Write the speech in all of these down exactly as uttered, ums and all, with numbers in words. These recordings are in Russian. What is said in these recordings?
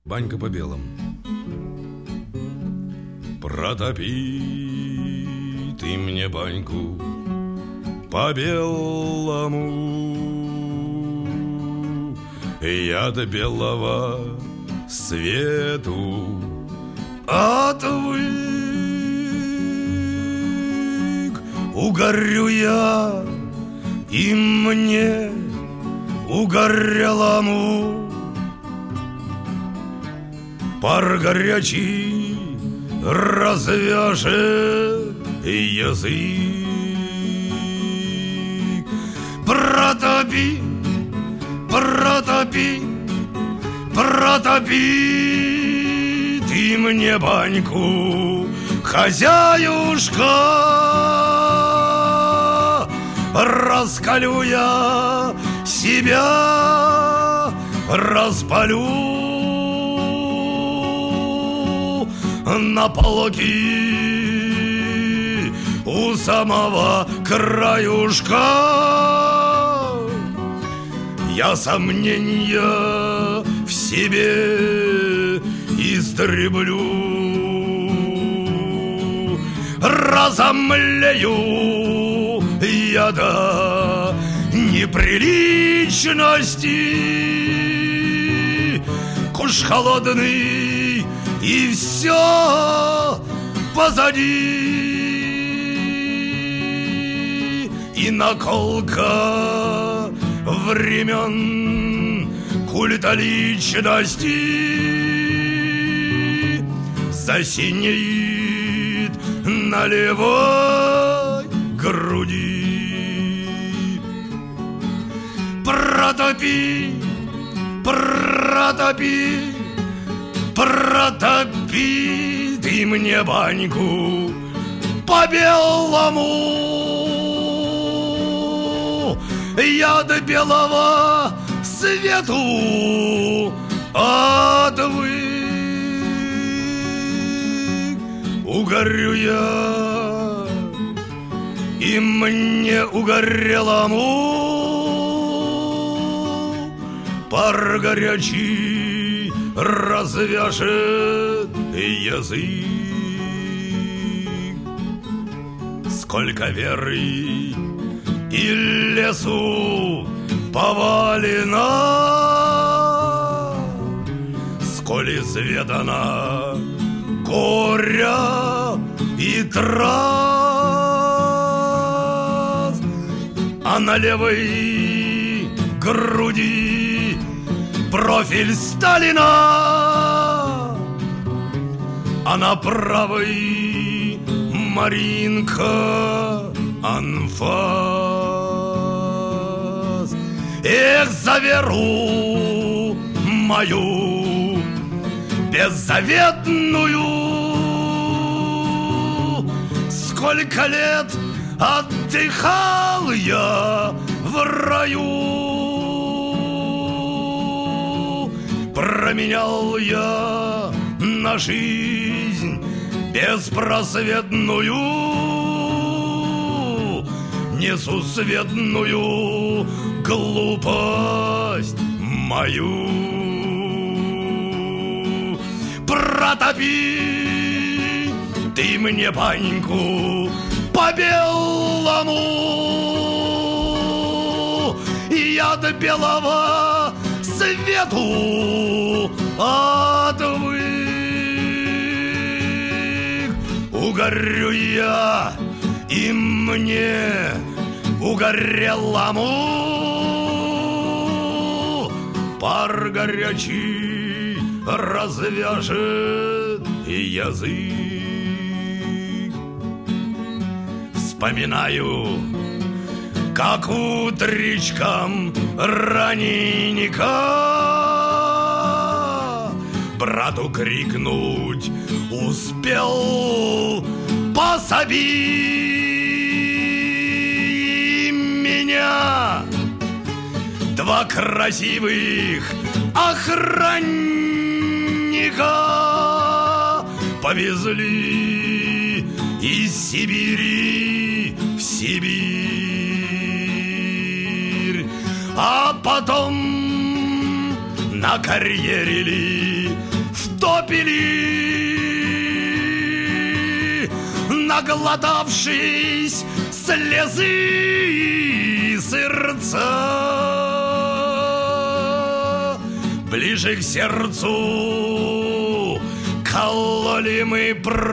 Банька по белому. Протопи ты мне баньку по белому, я до белого свету отвык. Угорю я, и мне угорелому пар горячий развяжет язык. Протопи, протопи, протопи ты мне баньку, хозяюшка. Раскалю я себя, распалю на полки у самого краюшка. Я сомнения в себе истреблю, разомлею я до неприличности. Куш холодный, и все позади, и наколка времен культа личности засинеет на левой груди. Протопи, протопи, протопи ты мне баньку по белому, я до белого свету отвык. Угорю я, и мне угорелому пар горячий развяжет язык. Сколько веры и лесу повалено, сколь изведано горя и трав, а на левой груди профиль Сталина, а на правой Маринка анфас. Эх, за веру мою беззаветную, сколько лет отдыхал я в раю. Променял я на жизнь беспросветную, несусветную глупость мою. Протопи ты мне баньку по белому, и я до белого свету отвык. Угорю я, и мне угорелому пар горячий развяжет язык. Вспоминаю, как утречком раненько брату крикнуть успел: пособи меня. Два красивых охранника повезли из Сибири в Сибирь, а потом на карьере ли втопили, наглотавшись слезы и сырца. Ближе к сердцу кололи мы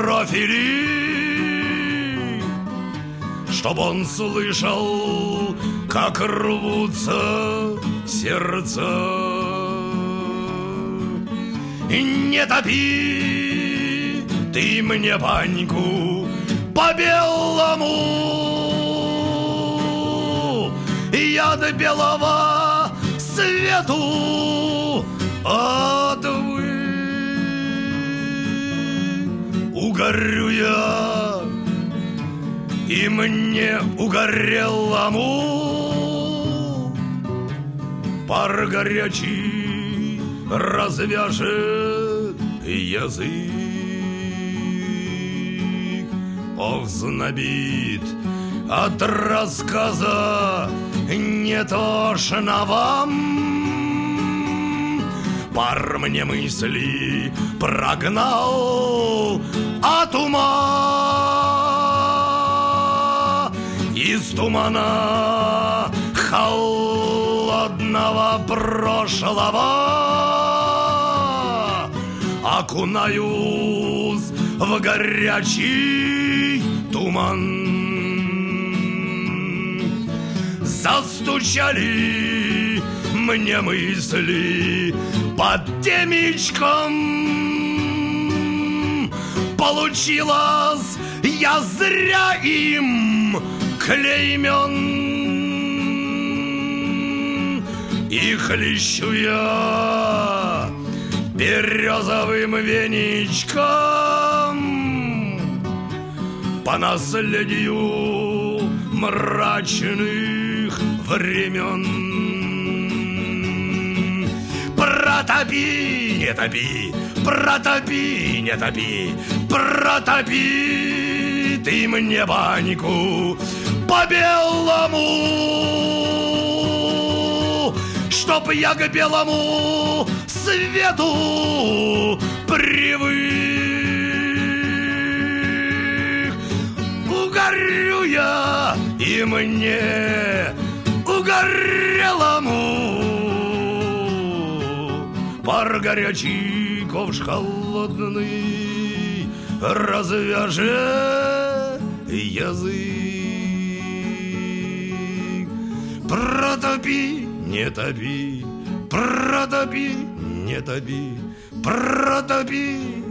профили, чтоб он слышал, как рвутся сердца. Не топи ты мне баньку по-белому, я до белого свету отвык. Угорю я, и мне угорелому пар горячий развяжет язык. Ох, знобит от рассказа не тошно вам. Пар мне мысли прогнал от ума. Из тумана холодного прошлого окунаюсь в горячий туман. Застучали мне мысли под темечком. Получилось, я зря им клеймен. И хлещу я березовым веничком по наследию мрачных времен. Протопи, не топи, протопи, не топи, протопи ты мне баньку по-белому, чтоб я к белому свету привык. Угорю я, и мне угорелому пар горячий, ковш холодный развяжет язык. Протопи, не топи, протопи, не топи, протопи